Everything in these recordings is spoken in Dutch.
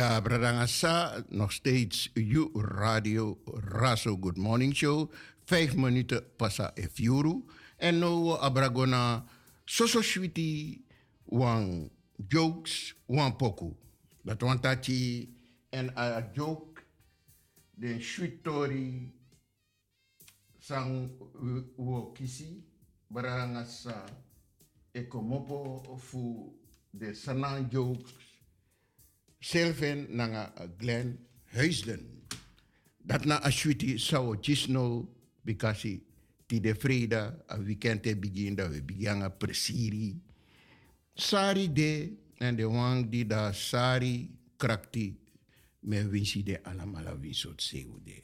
Ja, Bradangasa, nog steeds U Radio Raso Good Morning Show. 5 minuten pasa e fiuru. En no abragona soso switi wan jokes wan poku. Dat wan tachi en a joke den sweet story sang wo kisi Bradangasa e komopo fu de sanan jokes Selven nanga Glenn Huisden. Dat na a sweetie sao gisno because ti de freda a weekend te begin da we begin presiri. Sari de en de wang di da sari krakti me winsi de alamala winsot seu de.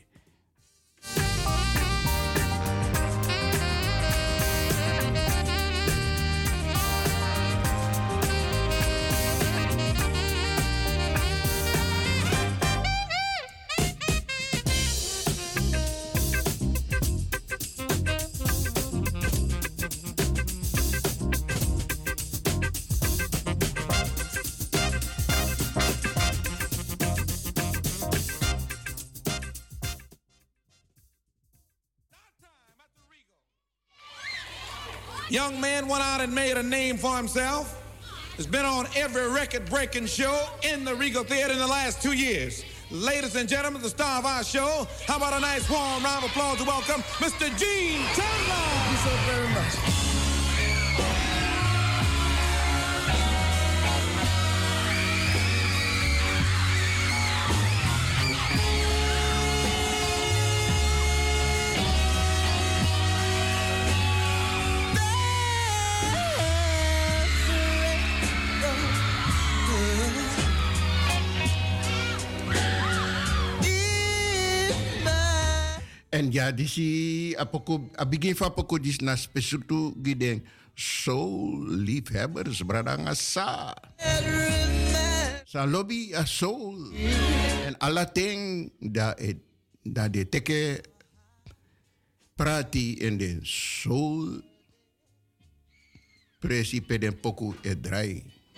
Young man went out and made a name for himself. Has been on every record-breaking show in the Regal Theater in the last 2 years. Ladies and gentlemen, the star of our show, how about a nice warm round of applause to welcome Mr. Gene Taylor. Thank you so very much. En ja, disi a begin van poko dis na spesitu giden soul liefhebbers bradanga sa. Sa lobby a soul. En alla ting da de teke prati in de soul principe den poko e drai.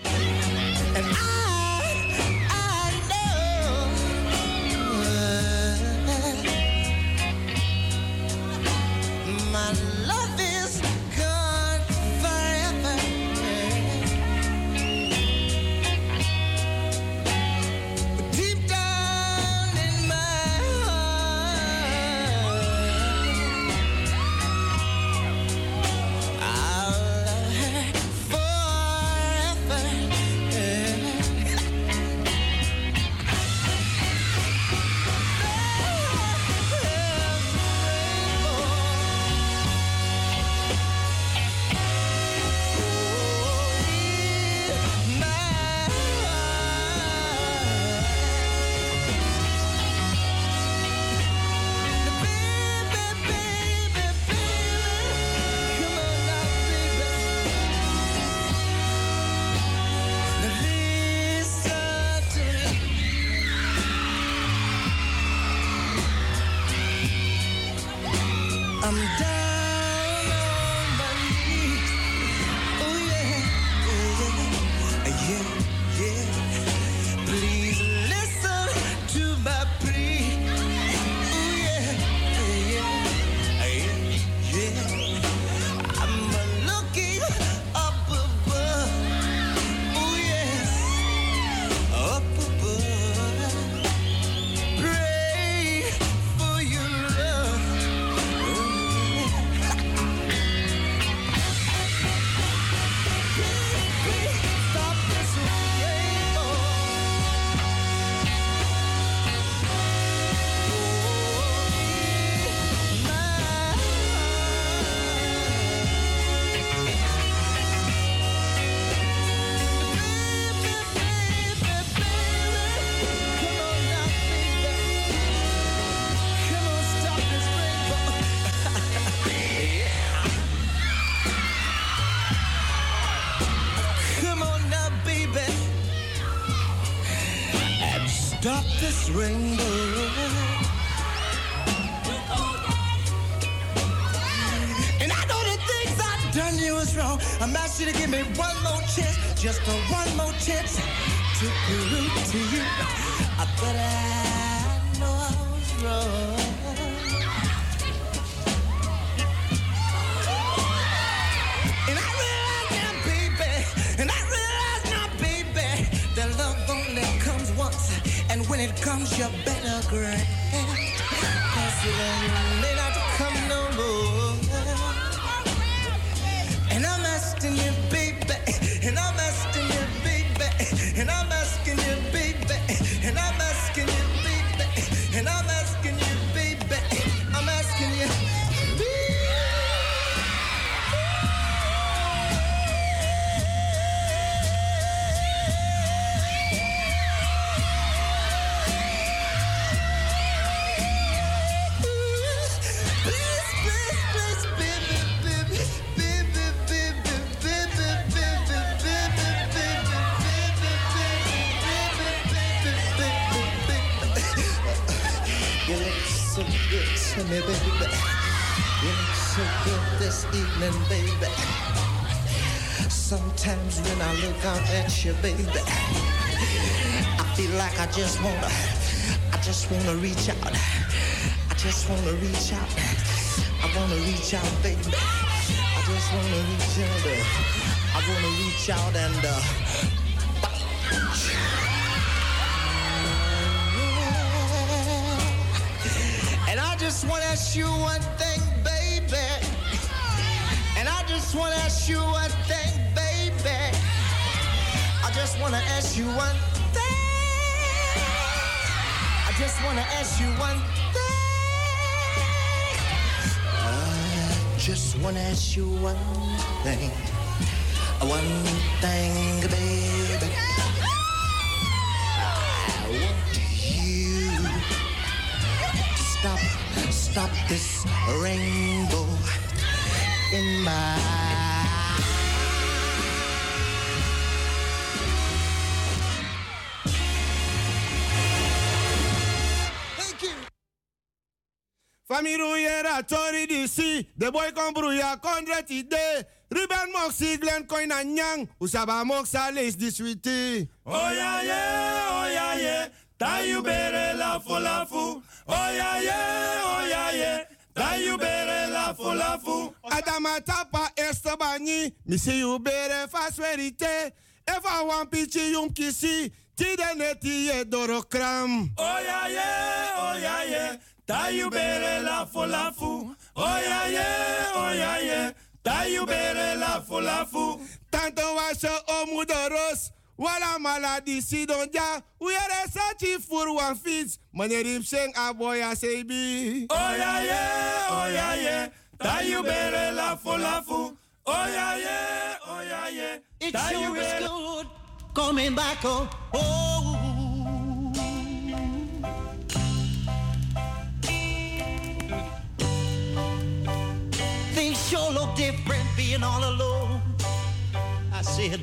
Stop this rainbow. And I know the things I've done you was wrong. I'm asking you to give me one more chance, just a one more chance. to prove to you, but I know I was wrong. And I realize now, baby, and I realize now, baby, that love only comes once, and when it comes, you better grant. 'Cause it may not come no more. And I'm asking you, baby, and I'm asking you, baby, and I'm asking you, baby, and I'm asking you, baby, and I'm asking you, baby, I'm asking you. You look so good to me, baby. You look so good this evening, baby. Sometimes when I look out at you, baby, I feel like I just wanna reach out. I just wanna reach out. I wanna reach out, baby. I just wanna reach out. I wanna reach out and and I just want to ask you one thing, baby. And I just want to ask you one thing, baby. I just want to ask you one thing. I just want to ask you one thing. I just want to ask you one thing. One thing, baby. I want you to stop this rainbow in my Famille Tori DC, the boy con bruya kondret ide. Ruben Moxie Glen coin and yang, usaba moxa lace this witty. Oh yeah yeah, ta you bere la folafu. Oh yeah, ta you bere la folafu. Adama tapa estabani, mi see you bere fast verite. If I want pichi yum kisi, tide neti ye dorokram. Oh yeah, ta you bere la folafu. Oh yeah, ta you bere la folafu. Tanto washo o mudoros, wala maladi si donja. We are searching for one feet, manerim sing a boy a sebi. Oh yeah, ta you bere la folafu. Oh yeah, it sure is good coming back home. Oh. Things sure look different being all alone. I said,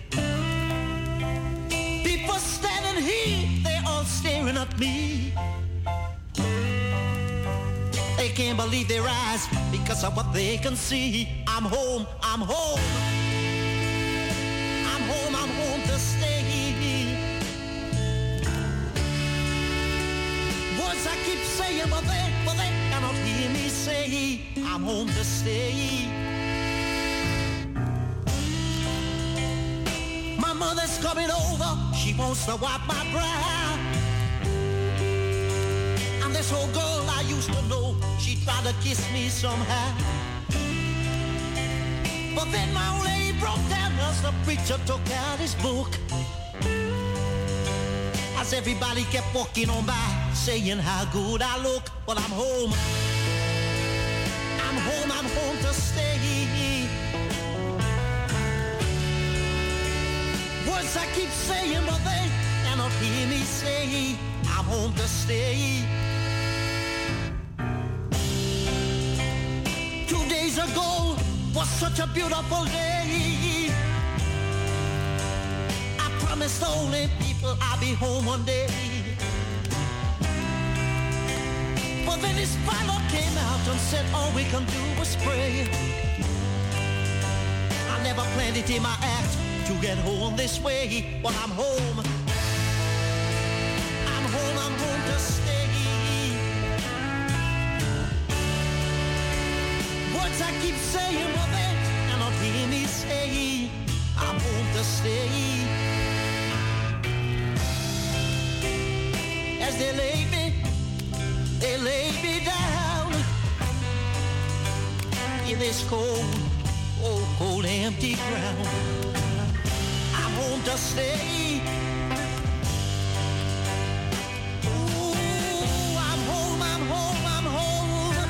people standing here, they all staring at me. They can't believe their eyes because of what they can see. I'm home, I'm home. I'm home, I'm home to stay. Words I keep saying, but they cannot hear me say, I'm home to stay. My mother's coming over, she wants to wipe my brow. And this old girl I used to know, she tried to kiss me somehow. But then my old lady broke down as the preacher took out his book. As everybody kept walking on by, saying how good I look. But I'm home. I'm home to stay. Words I keep saying, but they cannot hear me say, I'm home to stay. 2 days ago was such a beautiful day. I promised the only people I'll be home one day. But then this pilot came out and said all we can do was pray. I never planned it in my act to get home this way, but I'm home. keep saying what they cannot hear me say. I want to stay. As they lay me down in this cold, cold, cold, empty ground. I want to stay. Ooh, I'm home, I'm home, I'm home.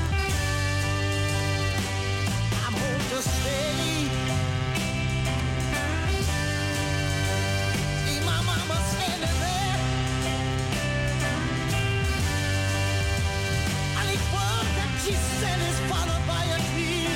I'm home to stay. See my mama standing there. And each word that she said is followed by a tear.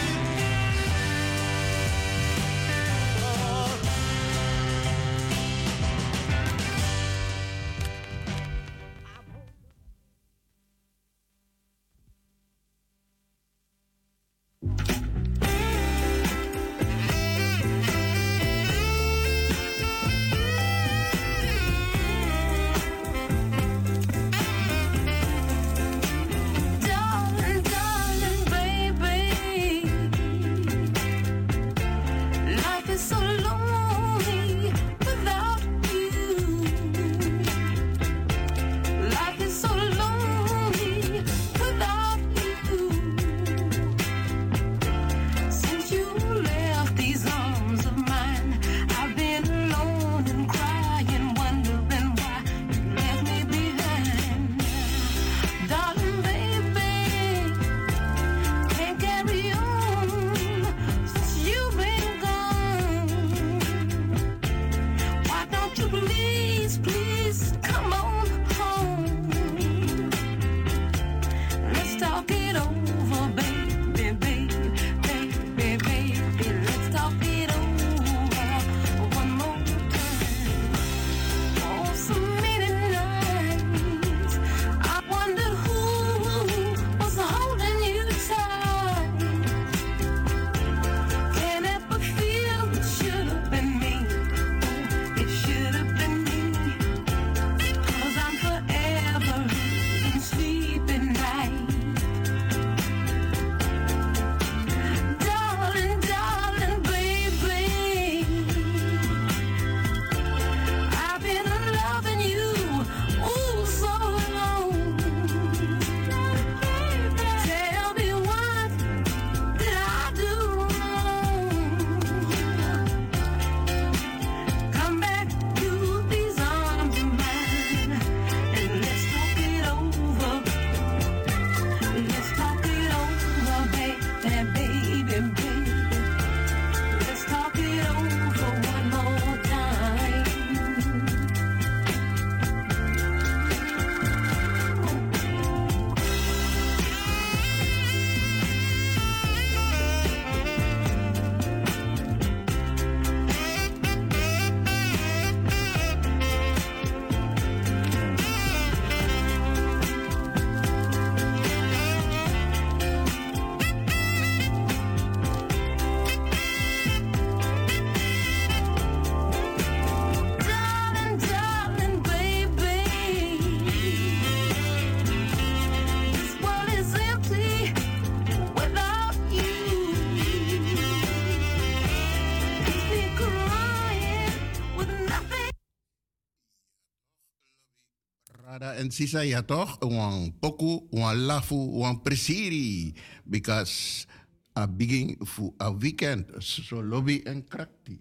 En sisa ja toch, een poku, een lafu, een presiri. Because a begin for a weekend, so lobby en krakti.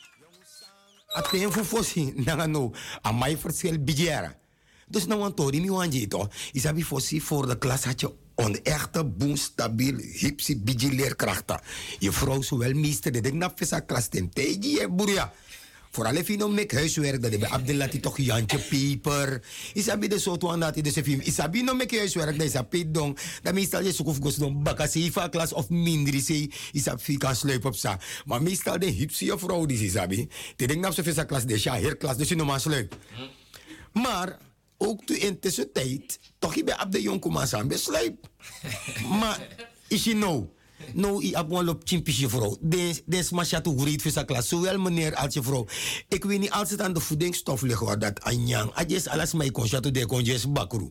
Aten fu fosi nanga no, a mai verschil bijera. Dus nou een tori mi wanji to, isabi fosi voor de klas had je een echte boem stabiel hipsi biji leerkrachten. Je vrouw zowel meester de denk na visa klas ten teji e buria. Vooral if je nou met huiswerk, dat je Abdelati toch Jantje Peper. Isabi de soort van dat je dus film. Isabi nou met huiswerk, dat is een pit dong. Dat meestal je zoekt of gos dan bakasifa klas of minder zei. Isabi kan sluipen op sa. Maar meestal de hipsie vrouw die isabi. Die denkt dat ze visa klas de shahir klas, dus je nog maar sluip. Maar ook toen in tussentijd, toch je bij Abde Jong kom aan besluip. Maar is je nou? Nou, ik heb wel op chimpjes je vrouw. Deze masja toe greet voor zijn klas. Zowel meneer als je vrouw. Ik weet niet, als het aan de voedingsstof ligt, hoor, dat anjang. Adjes alles mij kon chateau de kon jes bakru.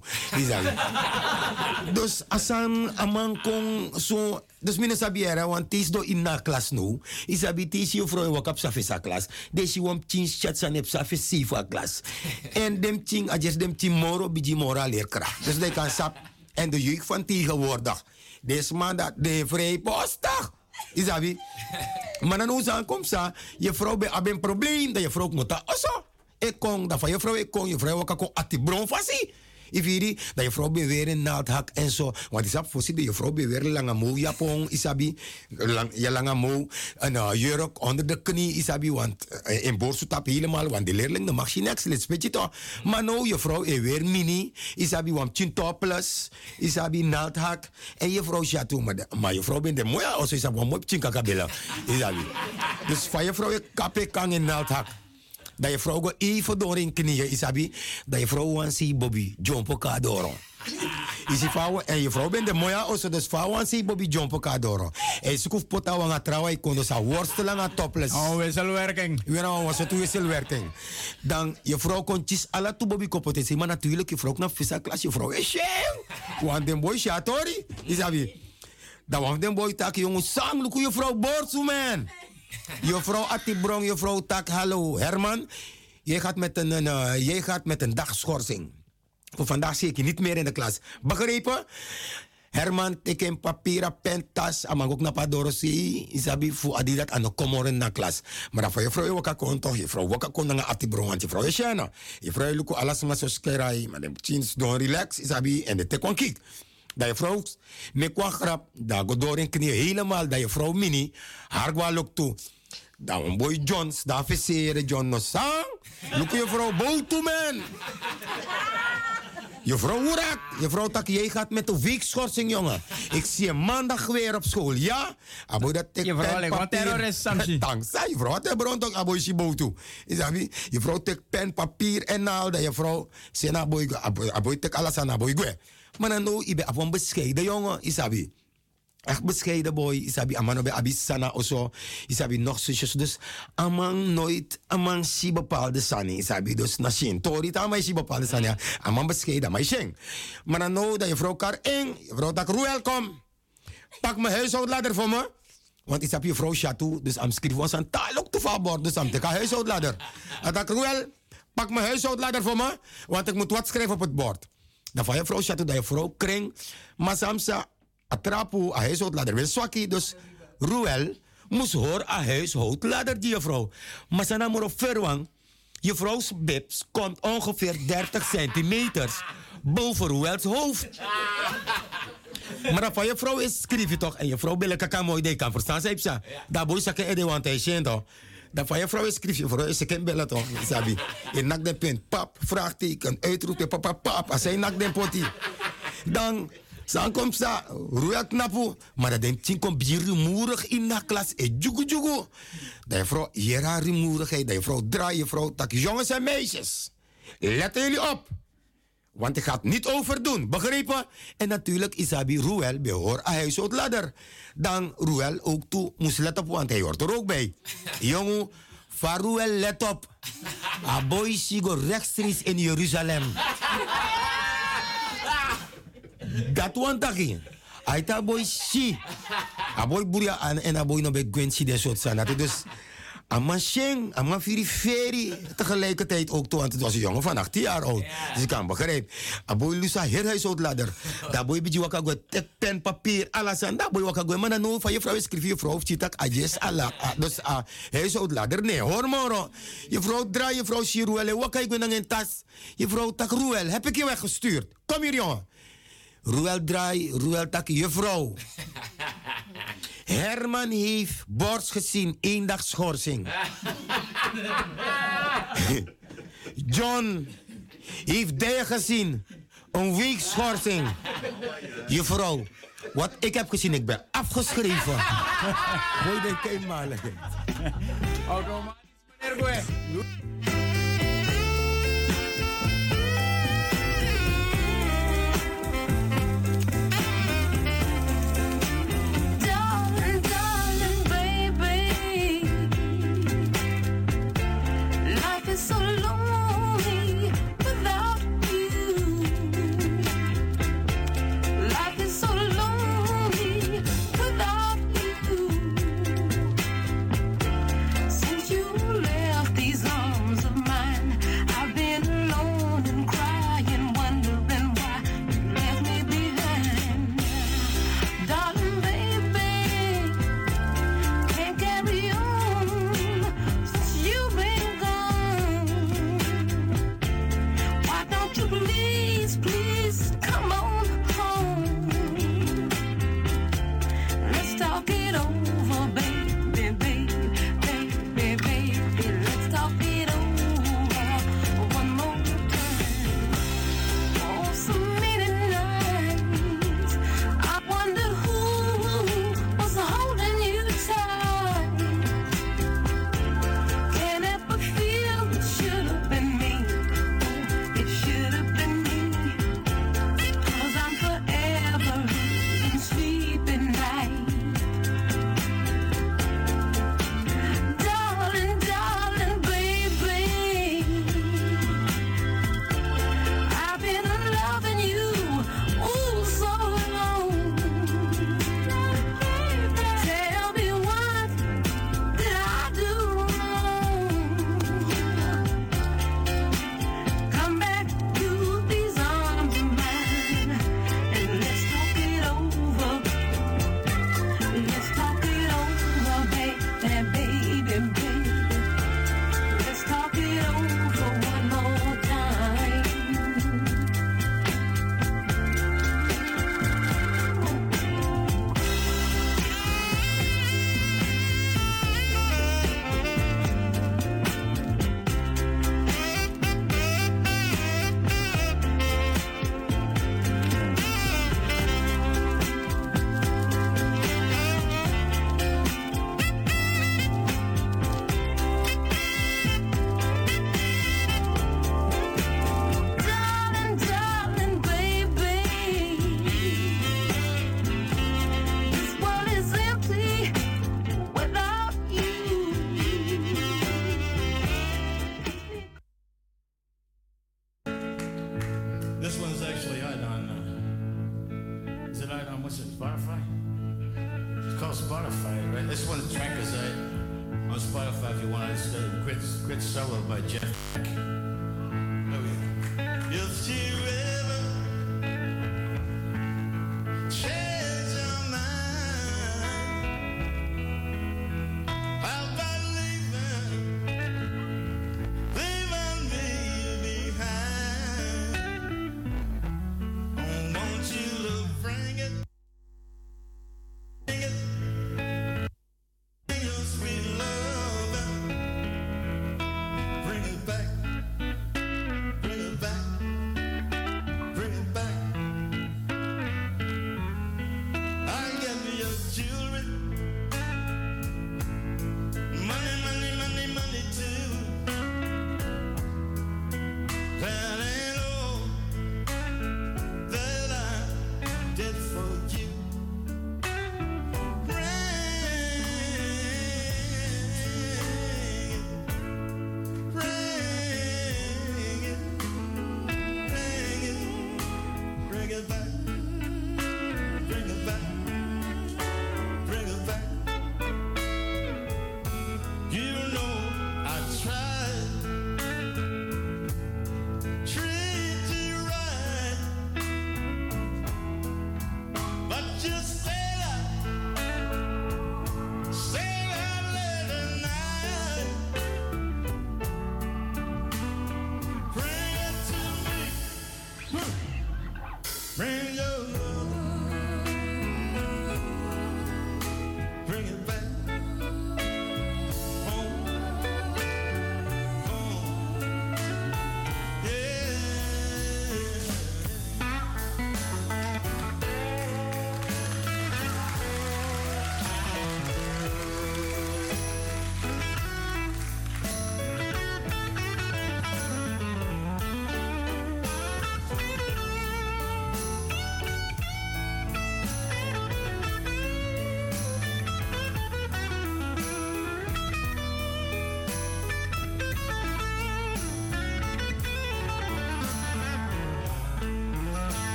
Dus als een man kon zo. Dus meneer Sabiera, want het is door in na klas nu. Is dat je vrouw wat op sa klas. Deze wam tien chats aan heb sa voor klas. En dem tien, adjes dem tien moro, biji mora leerkracht. Dus dat kan sap. En de jeugd van tegenwoordig. Deze man dat de vrijpostig. Is dat wie? Maar dan hoe ze aankomt, je vrouw heeft een probleem dat je vrouw moet dat. Ik kon, dat van je vrouw kan ati bron vasi. Ik weet dat je vrouw weer een naaldhak en zo. Want is dat voorzien dat je vrouw weer lange moe japon, isabi. Je lange moe, een jurk onder de knie, isabi. Want in borst tap helemaal, want de leerling mag je niks, weet je toch. Maar nou, je vrouw is weer mini, isabi, want 10 topless, isabi, naaldhak. En je vrouw ja toe, maar je vrouw bent de mooie, als je isabi, mooi 10 kakabella, isabi. Dus van je vrouw je kappe kan in naaldhak. Dat je vrouw even door in knieën, isabi. Dat je vrouw aan si Bobby jump kadoro. Is die vrouw en je vrouw bent de mooie also dus vrouw aan si Bobby jump kadoro. En ze hoeft pota wanga trouwen, ik kon dus aan worstelen aan topless. Oh, wisselwerking. Ja, nou, was het wisselwerking. Dan je vrouw kon kies alle toe Bobby kopoten. Maar natuurlijk je vrouw naar vissa klas, je vrouw is shame. Want den boy shatori, isabi. Dan want den boy tak jongen sang, look je vrouw borsu man. Je vrouw Atibron, je vrouw tak, hallo Herman. Jij gaat met een dagschorsing. Voor vandaag zie ik je niet meer in de klas. Begrepen? Herman, teken papieren, pen, tas. Amang ook naar Padorosi. Isabi voor Adidat aan de komoren naar klas. Maar dan van je vrouw waka kon toch. Je vrouw waka kon naar Atibron. Want je vrouw is jana. Je vrouw lukt alles maar zo skerai. Maar de chins doen relax. Isabi en de tekon kiek. Dat je vrouw me kwam grap, dat go door in knieën helemaal, dat je vrouw mini, haar gwa luk toe. Dat een boy Johns, dat verseren John no sang. Look je vrouw bow toe man. Je vrouw hoerak, je vrouw tak, jij gaat met een weekschorsing jongen. Ik zie je maandag weer op school, ja? Aboy dat tek je vrouw lijkt wat terrorist, Samsi. Dankzij, je vrouw had er bron toch, aboy si bow toe. Is dat niet? Je vrouw tek pen, papier en al, dat je vrouw, sena aboy tek alles aan aboy gwe. Maar dan nou, ik ben op een bescheiden jongen, isabi. Echt bescheiden boy, isabi. Amano bij abisana of zo. Isabi nog zusjes. Dus amang nooit, amang si bepaalde sani, isabi. Dus na shin. Tori ta amang si bepaalde sani. Amang bescheiden, maar sheng. Maar dan nou, dat je vrouw kar eng. Je vrouw tak welkom. Pak mijn huishoudladder voor me. Want ik heb je vrouw chateau. Dus am schrijf ons aan taal ook te favor. Dus am teka huishoudladder. En tak pak mijn huishoudladder voor me. Want ik moet wat schrijven op het bord. Dan van je vrouw chateau, dat je vrouw kring. Maar samsa, atrapu, a huishoudladder wil zwakkie. Dus Ruel moest hoor a huishoudladder die je vrouw. Maar ze nam maar op verwang. Je vrouws bips komt ongeveer 30 centimeters boven Ruels hoofd. Maar dan van je vrouw is, schrijf je toch. En je vrouw billen kan mooi de kan verstaan. Ze heeft ze. Daar boeit ze geen idee, want hij is toch. Dan van je vrouw is, schrijf je vrouw is, ze kan bellen toch. Sabi. Je nak de punt, pap, vraagteken, uitroepen, papa, pap. Als hij nak de potie. Dan komt ze, roeia knapu. Maar dat denkt, komt je rumoerig in de klas. Jugu. Dat je vrouw, hier haar rumoerigheid. Dat je vrouw draait, je vrouw tak. Jongens en meisjes, letten jullie op. Want ik ga het niet overdoen, begrepen? En natuurlijk, Isabi Ruel behoort aan huishoudladder. Dan Ruel ook toe moest letten op, want hij hoort er ook bij. Jongen, van Ruel, let op. Aboy sigo rechtstreeks in Jeruzalem. Dat want ik. Aita boy si. Aboy buria en aboy no be gwensi de soort zijn. Dus Amma Sheng, Amma Firiferi, tegelijkertijd ook toe, want het was een jongen van 18 jaar oud. Dus ik kan begrijpen. Aboy Lusa, herhuishoudladder. Daar boy bij waka go tek pen, papier, alles en daar boy waka go. Maar dan nou van je vrouw schrijf je vrouw of chitak adjes ala. Dus huishoudladder, nee, hoor maar. Je vrouw draai, je vrouw Shiruel, waka ik ben dan in tas. Je vrouw tak Ruel, heb ik je weggestuurd. Kom hier jongen. Ruel draai, Ruel tak je vrouw. Herman heeft borst gezien, 1 dag schorsing. John heeft die gezien, een week schorsing. Je vrouw, wat ik heb gezien, ik ben afgeschreven. Gooi de keenmalen. Automatisch, meneer Gue. Don't what's it, Spotify? It's called Spotify, right? This one's track is on Spotify if you want to listen to Quit Solo by Jeff. Oh, yeah. If she ever change your mind about leaving me behind, I want you to bring it.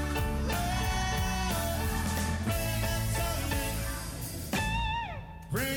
Bring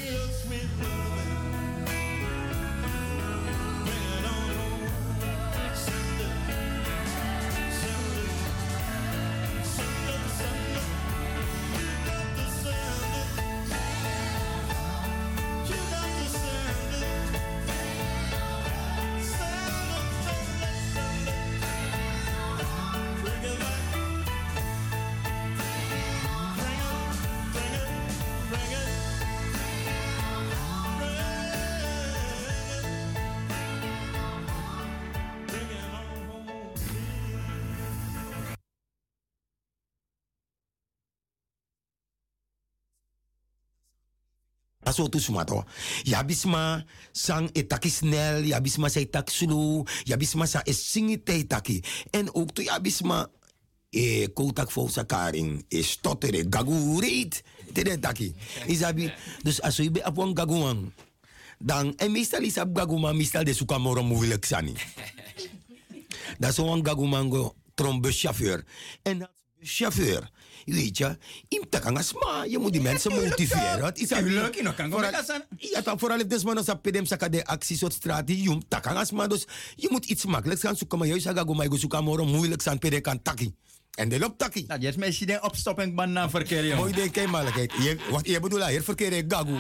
Aso tu sumato. Ya bisma sang etaki snel, ya bisma say tak sulu, ya bisma sa esingi taki. En ook tu ya bisma kotak fo sa karing stottere gagureet tere taki. Isabi dus aso ibe apwan gaguang. Dan en meestal is ap gaguma meestal de sukamoro moeilijk sani. Dat is een gagumango trombuschauffeur. En dat chauffeur. Weet je, je moet die mensen motiveren. Het is leuk, je kan ja, vooral if desman als pedem saka de acties op straat, je takangasma, dus je moet iets makkelijks gaan zoeken, maar juist ga go zoeken moro moeilijk zijn pedem kan taki. En de loopt taki. Dat is mensen die opstopping van verkeer, joh. Mooi denk kijk maar, wat je bedoelt hier verkeer gagu.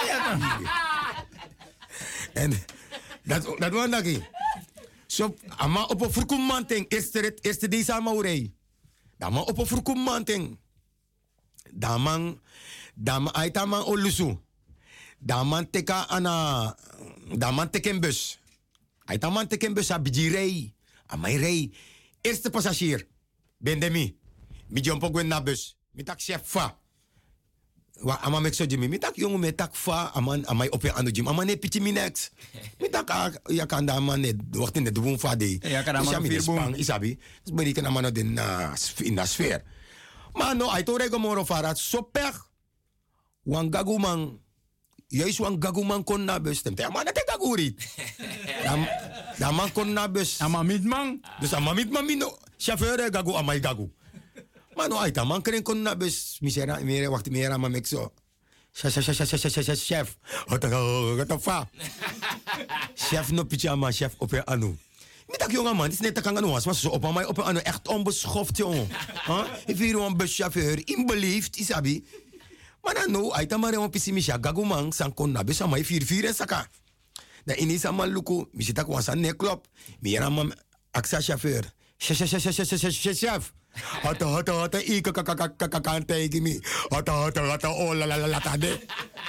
En dat was taki. So, ama op een verkoemanting, eerste deze amaurei. Dama op een verkoemanting. Daman aitaman olusu. Daman teka ana, daman teken bus. Aitaman teken bus a bijirei. Amai rei. Eerste passagier. Bendemi. Mi jompo gwen na bus. Mi tak chef fa. Wa ama mek so jimi. Mi tak jongen me tak fa. Amai op je anu jim. Ama ne piti mi next. Mi tak ya kan da man ne wacht in de doen fa de. Ja kan ama vier boom. Isabi. Dus beri kan ama no den in na sfeer. Maar no ai to rego moro farat so pech. Wan gaguman. Juist wan gaguman kon na bus stemt. Ama na te gagurit. Da man kon na bus. Ama mitman. Dus ama mitman mino. Chauffeur gagu amai gagu. Maar no ai ta man kren kon na bus. Misera mere wacht mere ama mek so. Chef. Wat fa. Chef no pyjama, chef op je anu. Niet dat jonge man, het is net dat kan gaan maar zo op mij op een anu echt onbeschoft jongen. Ik wil een buschauffeur, inbeleefd, isabi. Maar dan no, hij ta maar een pessimisha gagumang sang kon na bus amai 4 en saka. Na inis amal luku, misita ko san ne klop. Mira mam aksa chauffeur. Chef. Hata, ik kan tegen me. Hata, oh la tade.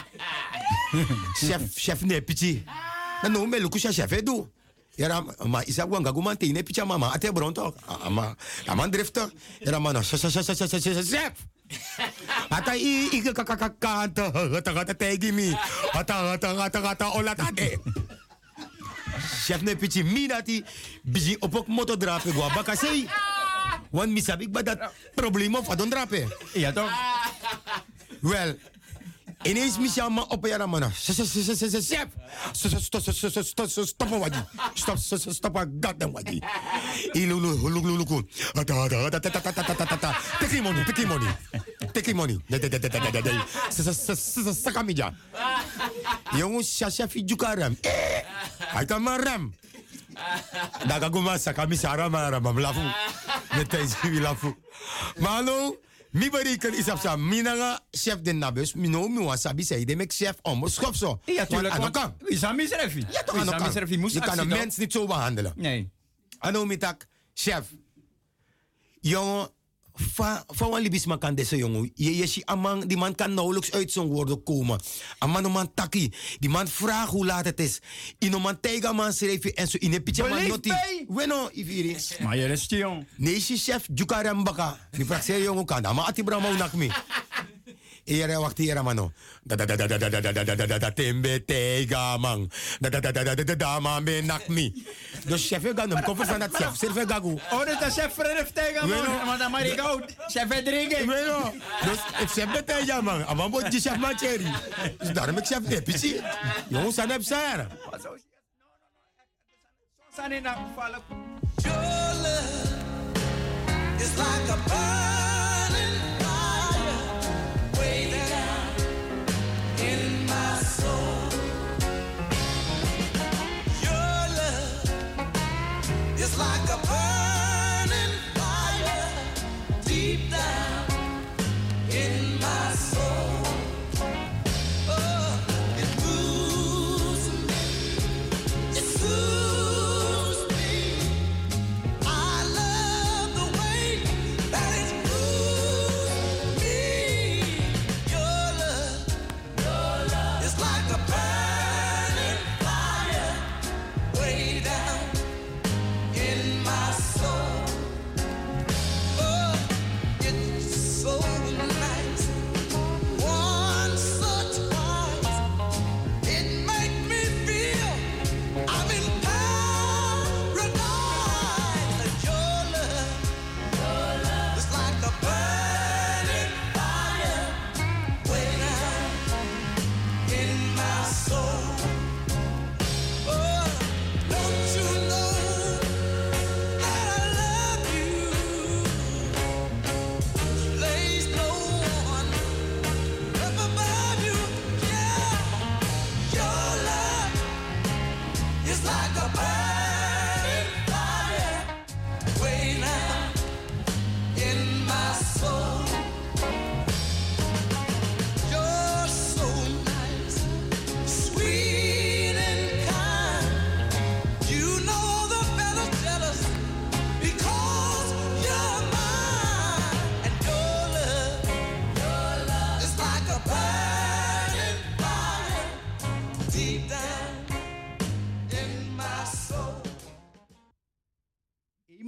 Chef ne pichi. Na no me luku chef edu. Era ma isa wanga gumante ne picha mama ate bronto. Ama drifter. Era mana chef. Hata ik kan tegen me. Hata, oh la tade. Chef ne pichi mi dati biji opok moto drape gua bakasei. Want mi sabik ba dat probleem of adon drape. Ja toch? Wel, ineens mi sama op yara mana. Chef. Stop wadi. Stop goddamn wadi. Ilulu. Take money. Sakamija. Jongens, chef jukaram. Hij kan maar ram. Daga guma sakami sara maram lafu. Net lafu. Malo, mi beriken is op sam. Minanga chef den nabus. Mino mi wasabi zei de mek chef onbeschop zo. Ja tuurlijk. Anokan. Is aan misrefi. Ja toch anokan. Je kan een mens niet zo behandelen. Nee. Ano mitak chef. Jongen. Van wat libis man kan deze jongen. Je ziet amang, die man kan nauwelijks uit zijn woorden komen. Amang no man taki. Die man vraagt hoe laat het is. Ino man tega man schreef en zo in een pitje man noti. Bueno, ifiri. Maar je rest jong. Nee, chef, jukarem baka. Die vraagt zei jongen kan. Maar ati brama unak mi. Era wacht hier mano. Tembe tega man. Man be nakmi. Dus chef gaan hem koffer van dat chef. Serve gagu. Oh, dat is chef verf tega man. Maar dan maar ik ook. Chef drinken. Bueno. Dus ik chef de tega man. Aman moet die chef macheri. Dus daarom ik chef de pici. Jongens zijn heb zijn. Zijn in dat geval. Your love is like a burning fire way down in my soul. Your love is like a burning fire deep down in my soul. Oh, it moves me, it soothes me. I love the way that it moves.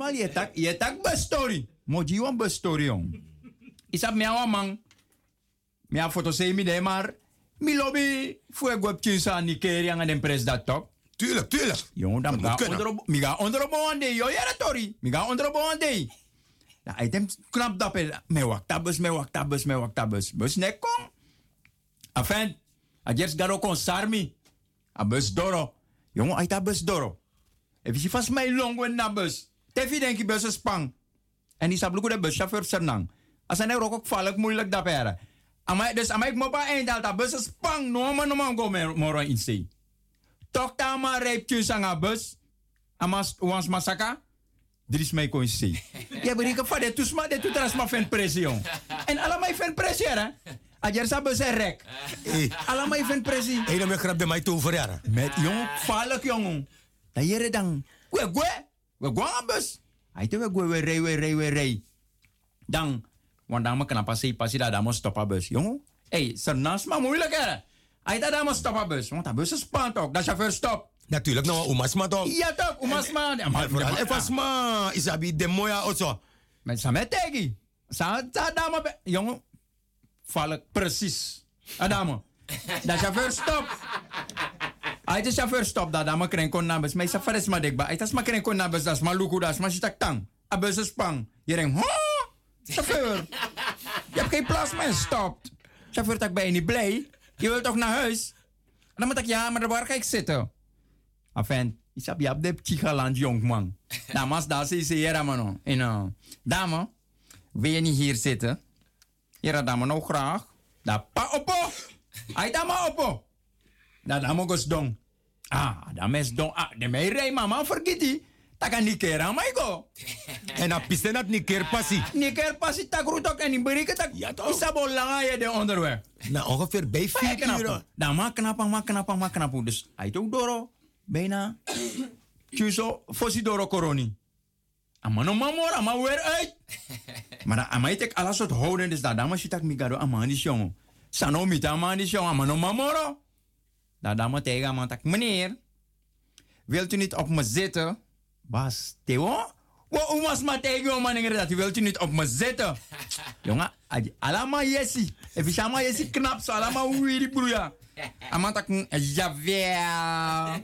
normaal je tak bus story. Moji wan bus story jong. Isap me awa man. Me a foto se mi de maar. Mi lobby voor gwep tjinsa Nigeria en den pres dat top. Tuurlijk. Jong, dan mi ga onderop aan de. Yo, ja, tori. Mi ga onderop aan de. Nou, item knap dat me wakta bus. Bus nek kom. Afen, a jers garo kon sarmi. A bus doro. Jong, aita bus doro. If je vast mij long wen na bus. Tefi denki bus is pang. En die sabluko de buschauffeur sernang. Als hij ook ook valk moeilijk dat peren. Dus amai mo pa eindal ta bus is pang. No man go moro in stay. Toch ta ma reep tjusanga bus. Amas wans masaka. Dit is mij kon zien. Ja, maar ik heb van de toesma de toetras maar fan pressie. En allemaal fan pressie hè. Ajer sa bus rek. Allemaal fan pressie. Hey, dan me grap de mij toe voor jaren. Met jong valk jong. Da jere dan. We aan bus. Hij te we rij. Dan want dan kan passie daar dan moet stoppen bus. Jong. Hey, sernas maar moeilijk hè. Hij daar moet stoppen bus. Want dat bus is spant ook. Dat chauffeur stop. Natuurlijk, nou, umasma toch? Ja, toch, umasma. Vooral efasma, isabi de moya also. Maar samen tegi. Samen dame, jongen, valk precies. Adamo. Dat chauffeur stop. Hij de chauffeur stop, dat dame krijgt kon nabes. Maar chauffeur is maar dikba. Hij is maar krijgt kon nabes, dat is maar luku, dat is maar shitak tang. Abus is pang. Je denkt, ho, chauffeur. Je hebt geen plaats, maar stopt. Chauffeur, tak ben je niet blij? Je wilt toch naar huis? En dan moet ik, ja, maar waar ga ik zitten? Afen, isap yap de chigaland jongman. Damas, daar zie je hier, man. En dame, wil je niet hier zitten? Hier, dame, nou graag. Da pa oppo. Ai, dame oppo. Da dame gos dong. Dame is dong. De mei rei, mama, vergeet die. Taka ni keer aan mij go. En dan piste dat ni keer passie. Ni keer passie, tak roet ook en in berieken tak. Ja, toch? Isap lang je de onderweg. Nou, ongeveer bij 4 uur. Da ma knappen. Dus hij ook doro. Bijna. Tjuso, fosidoro koroni. Amano mamor, ama weer uit. Maar amai tek alles soort houden, dus dat dama shitak migado amani shongo. Sano mita amani shongo, amano mamoro. Dat dama tegen amantak, meneer, wilt u niet op me zitten? Bas, Theo? Wo umas ma tegen maninger dat wilt u niet op me zitten? Jongen, alama yesi. Even shama yesi knap, so alama wiri broeia. Amantak, jawel.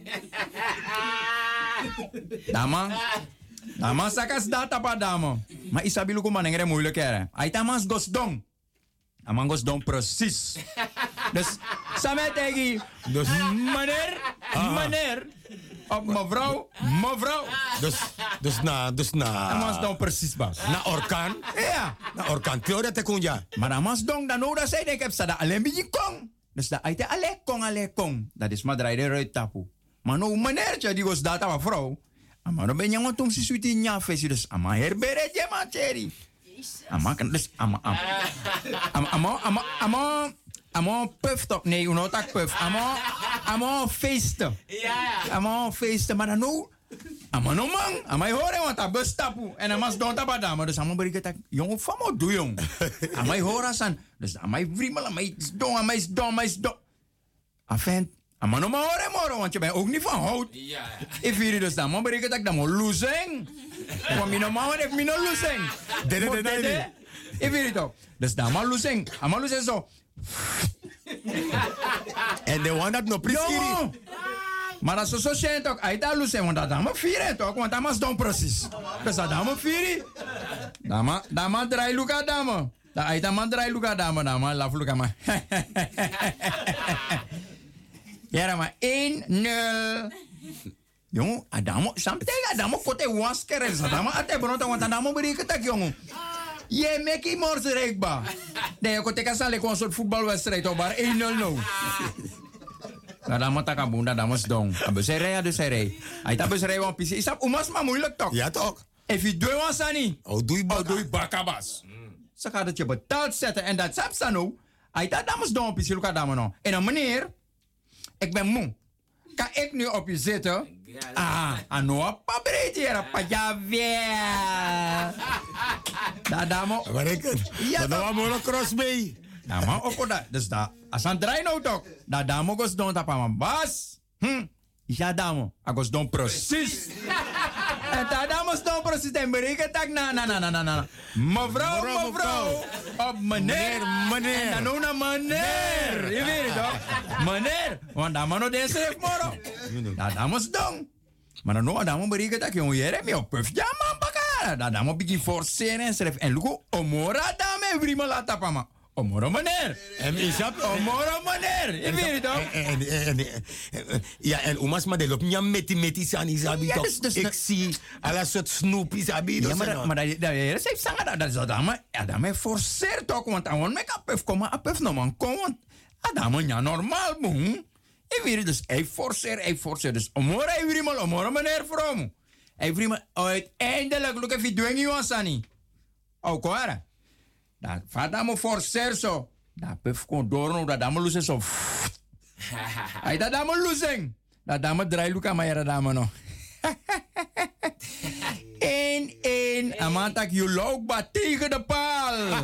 Dama sakas data pa dama. Maar isabilu ko manengere moeilijk hè. Aitamas gosdong. Amang gosdong precies. Dus samen tegen. Dus meneer. Op mevrouw. Dus na. Amas dong precies bas. Na orkaan. Ja. Na orkaan. Theo dat ik ja. Maar amas dong dan noda zei ik heb sada alleen bij kong. Dus dat aite ale kong. Dat is maar draai de ruit tapu. Maar nou meneertje die was data wa vrouw. Maar dan ben je gewoon si suiti nya fesi dus ama herbere je ma cheri. Ama kan dus ama puff toch nee uno tak puff ama feesten. Ja. Ama feesten maar dan nou ama no man ama horen want dat bus tapu en amas don tapa dama dus ama beri tak jong famo do jong. Ama horen san dus ama vriemel ama is don. Afent maar no moro, want je bent ook niet van hout. Ja. If je dus dan, maar betekent dat ik dan moet losing. Want mijn normaal heeft mijn losing. Dede. If je toch. Dus dan maar losing. Maar losing zo. En de one dat no priskiri. Maar als zo schijn toch, hij daar losing, want dat dan maar vieren toch, want dat was dan precies. Dus dat dan maar vieren. Dan maar draai luka dame. Dat dan maar draai luka dame, laf luka maar. Ja, maar 1-0. Jongen, Adamo, samtega Adamo kote waskeren. Adamo ate bronta, want Adamo bereikt tak, jongen. Je meki morse reikba. Nee, kote kasale kon soort voetbalwedstrijd op, maar 1-0 no. Adamo takabunda, Adamo is dong. Abusere, dus hij rei. Hij tabusere, want pisi. Isap, umas maar moeilijk toch? Ja, toch? If je doe was ani. Doe je bakabas. Ze gaat het je betaald zetten en dat sap sano. Hij Adamo is dong, pisi, luka Adamo no. En dan meneer. Ik ben moe. Kan ik nu op je zitten? Anoa pabreed hier. Pajawel. Dat dame. Waar ik het? Ja, dat was een cross mee. Nou, maar ook dat. Dus dat. Als aan draai nou toch. Dat dame gos don tapa man. Bas. Ja, dame. Agos don precies. En dat dame is don precies en bereken tak na. Mevrouw. Op meneer. En dan ook naar meneer. Je weet het toch? Meneer. Want dan moet je deze heeft moro. Dat moet doen. Maar dan nog dan moet bereken tak jongen hier me op puff. Ja man pakara. Dan moet begin forceren en schrijven. En luko omora dame vrima laat pama. Omoro meneer. En isap omoro meneer. Je weet het toch? Ja, en omas maar de loopt niet met sani sabi toch. Ik zie alle soort snoepie sabi. Ja, maar dat is even dat is adame forceer toch, want aan me kapef komen, apef no man kom, want adame ja normaal boem. Ik weet het dus, hij forceer. Dus omoro hij vriemaal, omoro meneer from. Hij vriemaal uiteindelijk, look even doen je sani. Oh, kwara. Dat vat dame forceer zo. Dat pef kon door, dat dame lussen zo. Hij dat dame lussen. Dat dame draai luka maar dat dame no. 1-1. Amantak je loop maar tegen de paal.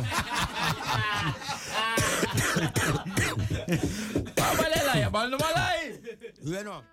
Babalela, ja, bal malai. Bueno.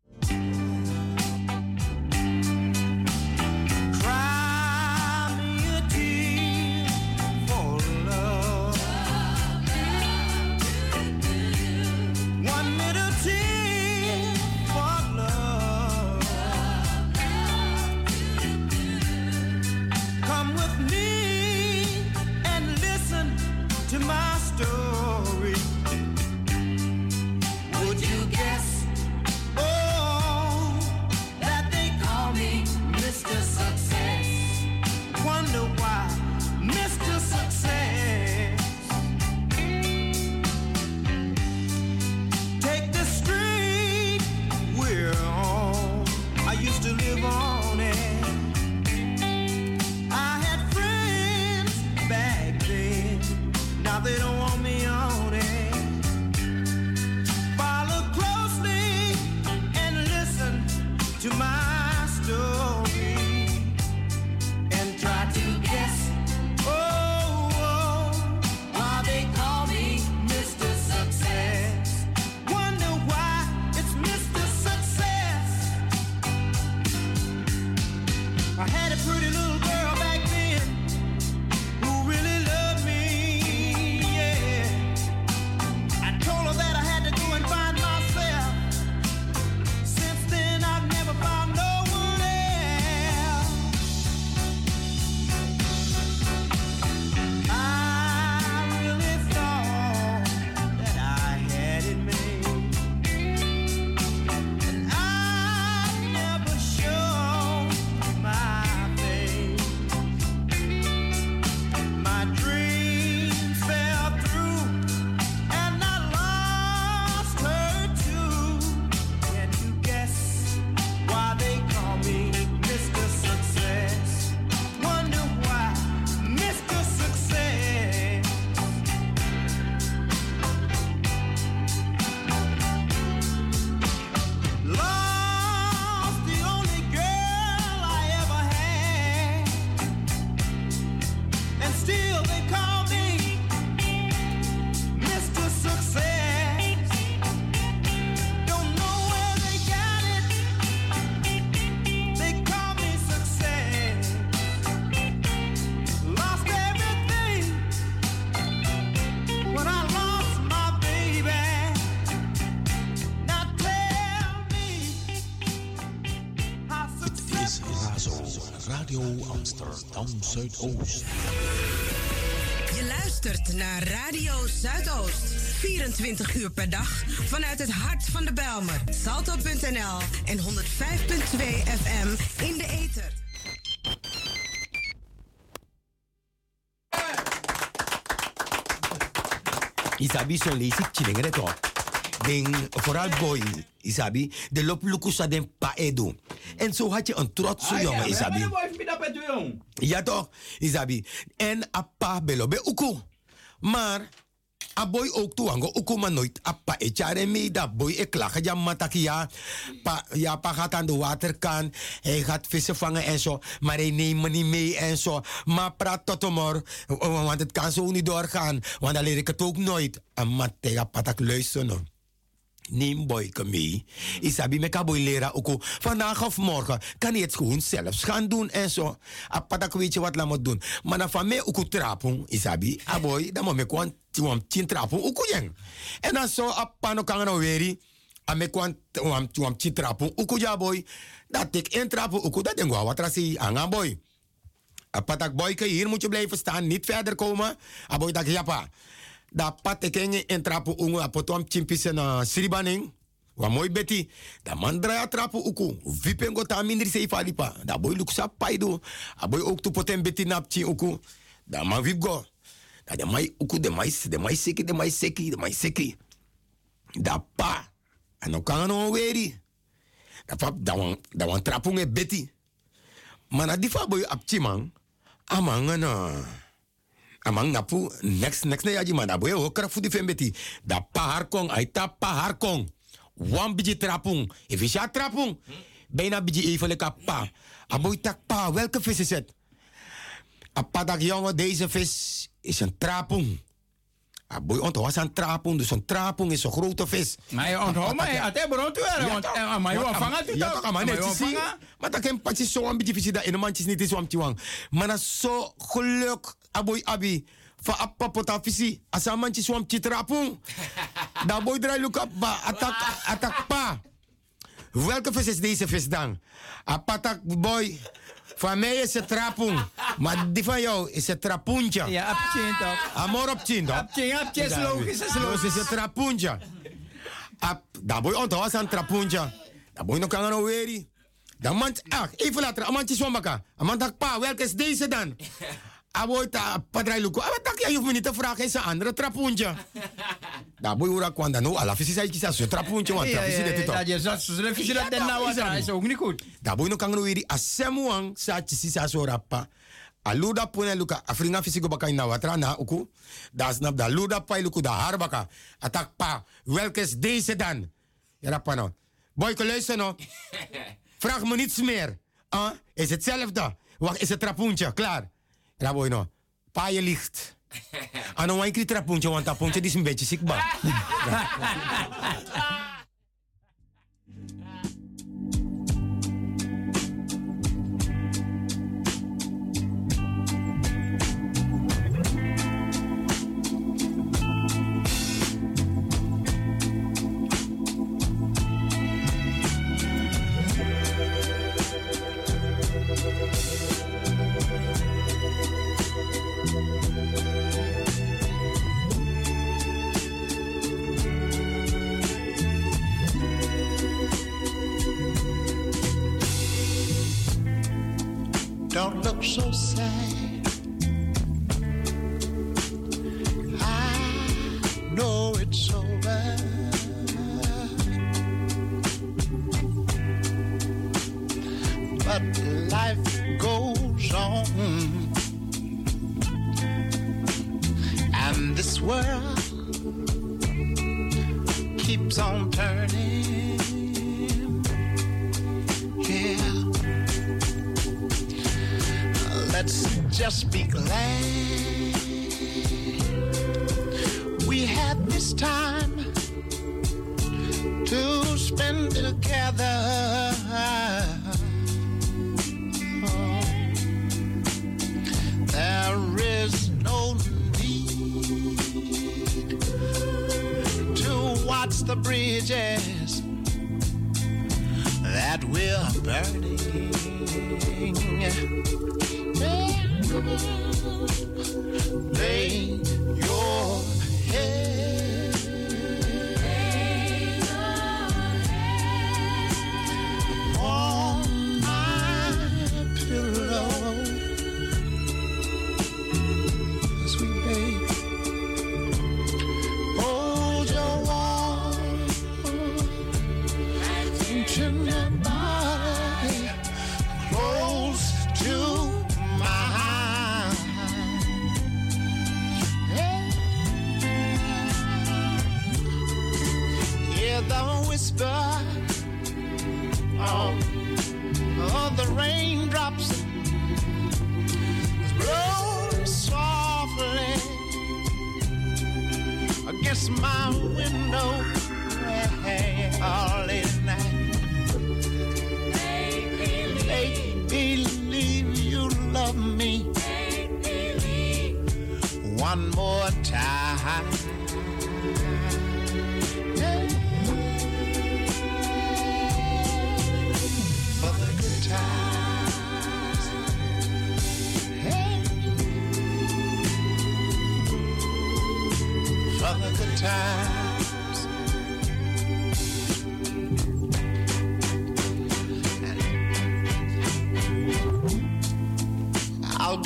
They don't want me on it. Follow closely and listen to my story and try to guess. Oh, why they call me Mr. Success. Wonder why it's Mr. Success. I had a pretty little girl back then who really loved me. That I had to go and find myself. Since then I've never found no one else. I really thought that I had it made, and I never showed my face. My dreams fell through, and I lost her too. Can you guess why they call me Mr. Success? Wonder why Mr. Success. Lost the only girl I ever had, and still they call me Mr. Success. Don't know where they got it. They call me Success. Lost everything when I lost my baby. Now tell me how Dit is Razo, Radio Amsterdam Zuidoost. Je luistert naar Radio Zuidoost. 24 uur per dag vanuit het hart van de Bijlmer. Salto.nl en 105.2 FM in de ether. Isabi so lazy chilling toch. Den vooral boy, Isabi, de lop lukusa den pa edu. En zo had je een trotse jongen, Isabi. Ja toch, Isabi. En appa belo be uku. Maar a boy ook toe ango uku maar nooit appa echare me dat boy ik lachen ja matakia. Pa gaat aan de waterkan. Hij gaat vissen vangen en zo. Maar hij neemt me niet mee en zo. Maar praat tot tomorrow. Want het kan zo niet doorgaan. Want dan leer ik het ook nooit. En matega patak luisteren. neem boyke mee. Isabi me boy leren ook. Vandaag of morgen kan hij het gewoon zelfs gaan doen en zo. Apatak weet je wat laat me doen. Maar dan van mij ook trapung, Isabi. Aboy, dan moet me gewoon tien trapung ook jeng. En dan zo apano kan nou weri. Ame kwam tien trapung ook ja boy. Dat ik in trapung ook dat denk wat rasi anga boy. Apatak boyke, hier moet je blijven staan, niet verder komen. Aboy dat japa. Da patekenge en trapu ungu apotom chimpise na sribaning. Wa mooi beti. Da man draya trapu uku. Vipengo ta mindri se ifalipa. Da boy luksa paido. A boy ook tu potem beti napchi uku. Da man vipgo. Da de mai uku de mai seki. Da pa. Ano kano weri. Da pa da wan trapu nge beti. Mana difa boy apchi man. Amanga na. Amang napu next na yaji man aboy o kra fu di fembeti da paharkong aita paharkong wan biji trapung if is ja trapung bijna biji even lekker pa aboy tak pa welke vis is het apadak jongen deze vis is een trapung aboy onthoud was een trapung dus een trapung is een grote vis maar je onthoud maar ate bron tu er want maar je vangen tu ja toch maar net zien maar dat geen patje zo een beetje vis dat in een mandjes niet is om te wang maar dat zo geluk aboy abi fa appa potafisi asamantje swam chitrapung da boy drai look up ba atak pa welke vis is deze vis dan apatak boy van mij is het trapung maar die van jou is het trapuntje ja apchin toch amor opchin toch apchin is logisch is het trapuntje da boy onthoud aan trapuntje da boy nog kan nou weri dan man even later amantje swam baka amantak pa welke is deze dan aboy ta padrai luko abatak ya hoeft me niet te vragen is een andere trapuntje da boy ura kwanda no ala visi sai kisa so trapuntje want visi dit toch ja je zo visi dat den nou is ook niet goed da boy no kan no wiri asemuang sa chisi sa so rappa aluda pone luka afringa visi go baka na watra na uku da snap da luda pai luku da harbaka atak pa welke is deze dan ja rappa no boy luister no vraag me niets meer is hetzelfde wacht is het trapuntje klaar. Ja, boy, no. Pa je ligt. Ano wan kri trapuntje, want trapuntje is een beetje ziek ba. Don't look so sad. I know it's over. But life goes on. And this world keeps on turning. Yeah. Let's just be glad we had this time to spend together. Oh, there is no need to watch the bridges that we're burning. Lay your head on my pillow, sweet baby. Hold your warm tender body close to the whisper of the raindrops blow softly against my window.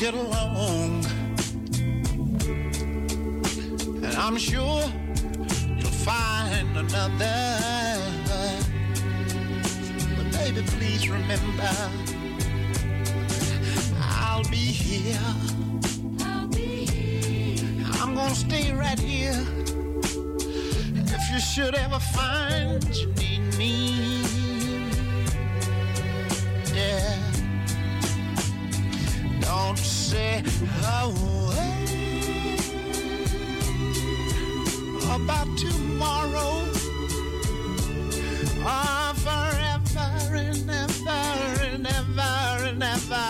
get along. And I'm sure you'll find another. But baby, please remember, I'll be here. I'm gonna stay right here. If you should ever find you need me, yeah. Don't say about tomorrow, or forever and ever and ever and ever.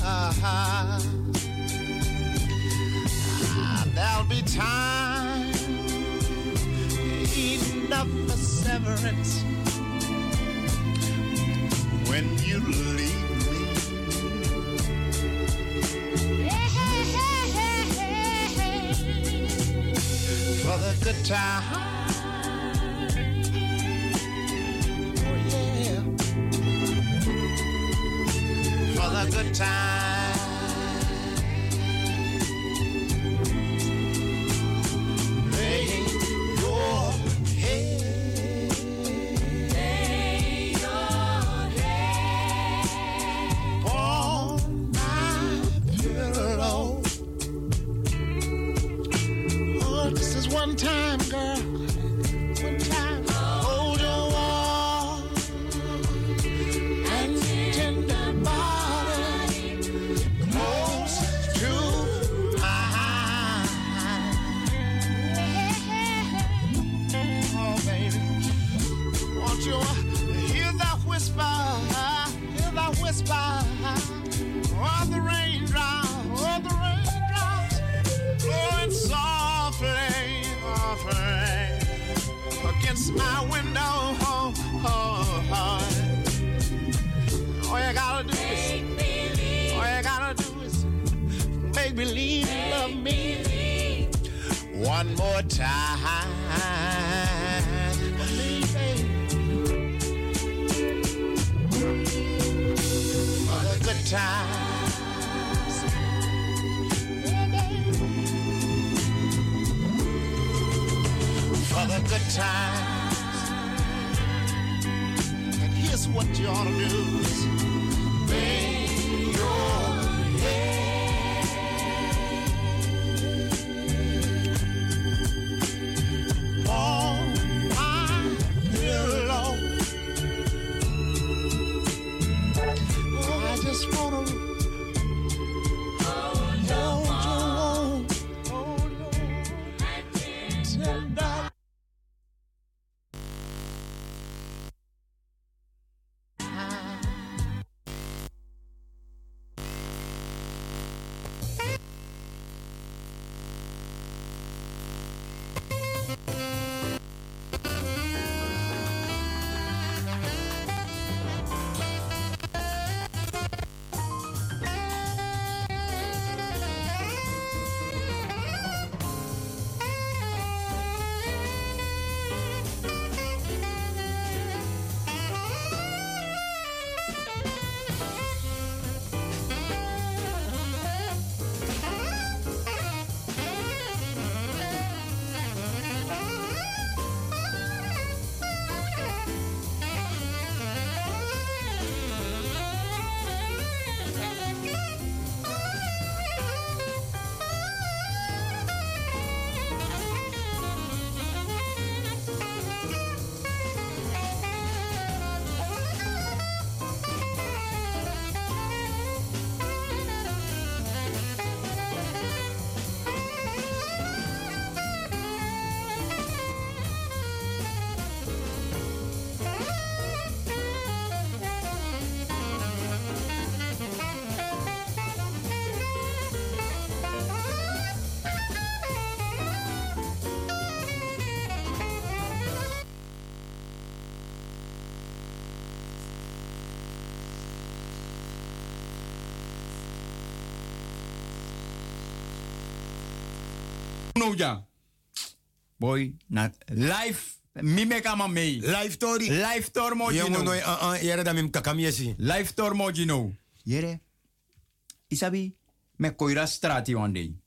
There'll be time enough for severance when you leave me. For the good time, oh yeah, for the good time. One time, girl, one time, hold your warm and tender body close to mine. Oh, baby, won't you hear that whisper, oh, the raindrops, blowing softly against my window. All you gotta do is make believe you love me one more time. For the good times. For the good times. And here's what you ought to do is bang your head on my pillow. Oh, I just wanna Ja. Boy, na live. Mime kama mee. Live tori. Live tor mo Yo no yere da mim kakamiesi. Live tor mo jino. Yere. Isabi. Me koira strati one day.